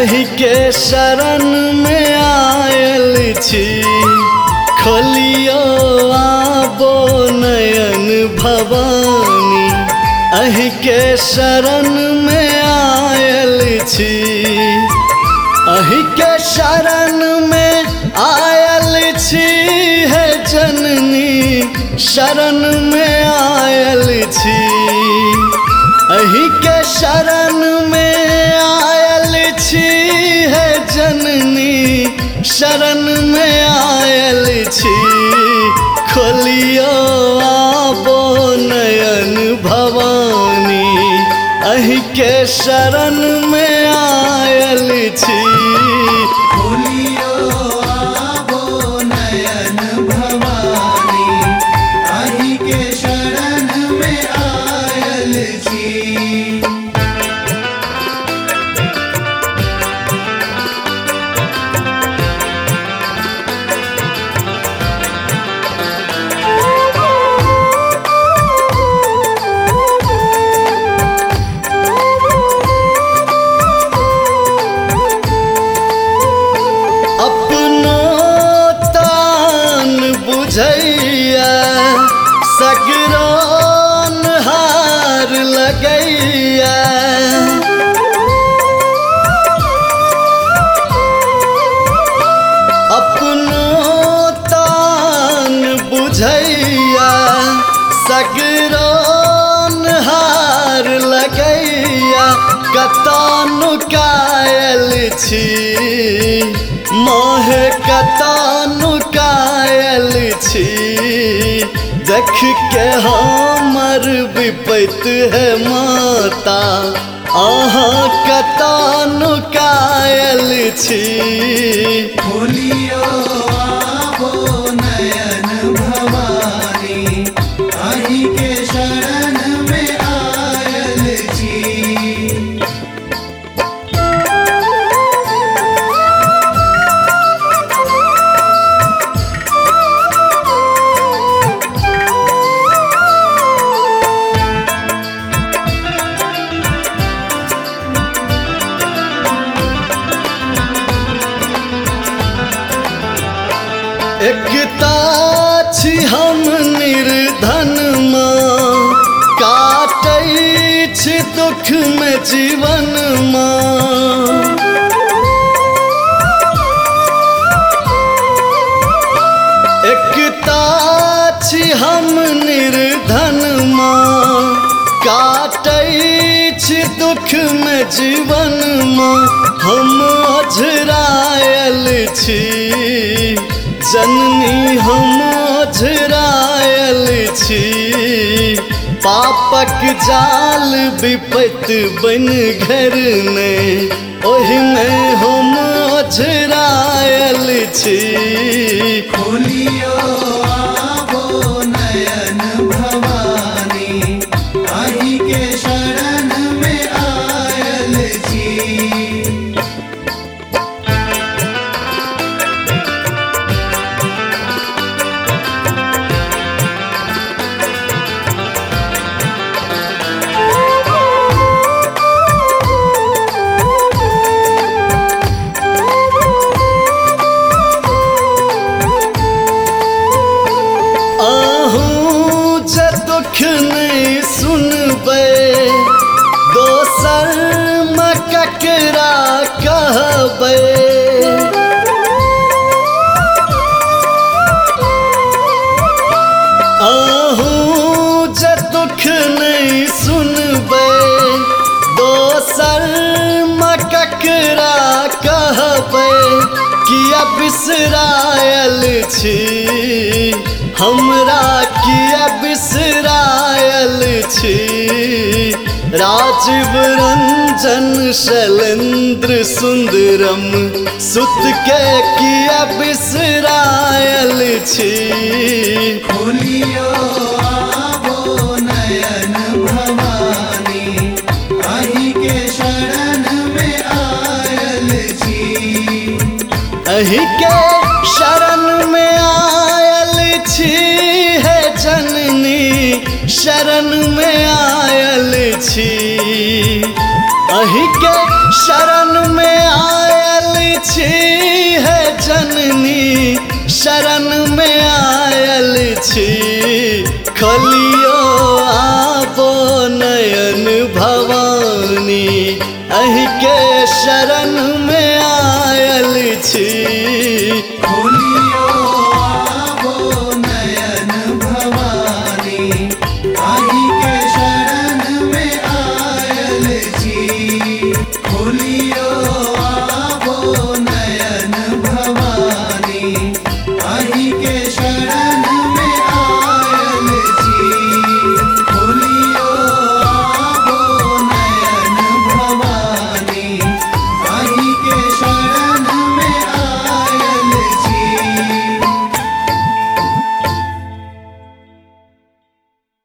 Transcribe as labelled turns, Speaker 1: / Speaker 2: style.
Speaker 1: अहि के शरण में आयल छी। खोलियो आबो नयन भवानी, अहि के शरण में आयल छी। अहि के शरण में आयल छी है जननी, शरण में आयल छी। अहि के शरण में आयल छी है जननी, शरण में आयल छी। खोलियो आबो नयन भवानी, अहि के शरण में आयल छी।
Speaker 2: खोलियो आबो नयन भवानी, अहि के शरण में आयल छी।
Speaker 1: बुझैया सगरोन हार लगैया, अपनो तान बुझैया सगरोन हार लगैया। कतानु कायल छी मोह, कतानु कायल छी। देख के हमर विपत है माता, अहाँ कतानु कायल छी।
Speaker 2: खोलियो आबो नयन भवानी, अहि के शरण में आयल छी।
Speaker 1: एकता छी हम निर्धन माँ, काटै छी दुख में जीवन माँ। एकता छी हम निर्धन माँ, काटै छी दुख में जीवन माँ। हम अझरायल छी जननी, हम अझरायल छी। पापक जाल विपत बन घर में, ओहि में हम अझरायल छी।
Speaker 2: खोलियो आबो नयन भवानी, अहि के शरण में आयल छी।
Speaker 1: दुख नहीं सुनबै, दोसर में ककरा कहबै। अहूँ जे दुख नहीं सुनबै, दोसर में ककरा कहबै। किया बिसरायल छी हमरा, किया बिसरायल छी। राजीव रंजन शैलेंद्र सुंदरम, सुत के किया बिसरायल छी।
Speaker 2: खोलियो आबो नयन भवानी, अहि के शरण में आयल छी।
Speaker 1: अहि के शरण में आयल छी है जननी, शरण में आयल छी। अहि के शरण में आयल छी है जननी, शरण में आयल छी। खोलियो आबो नयन भवानी, अहि के शरण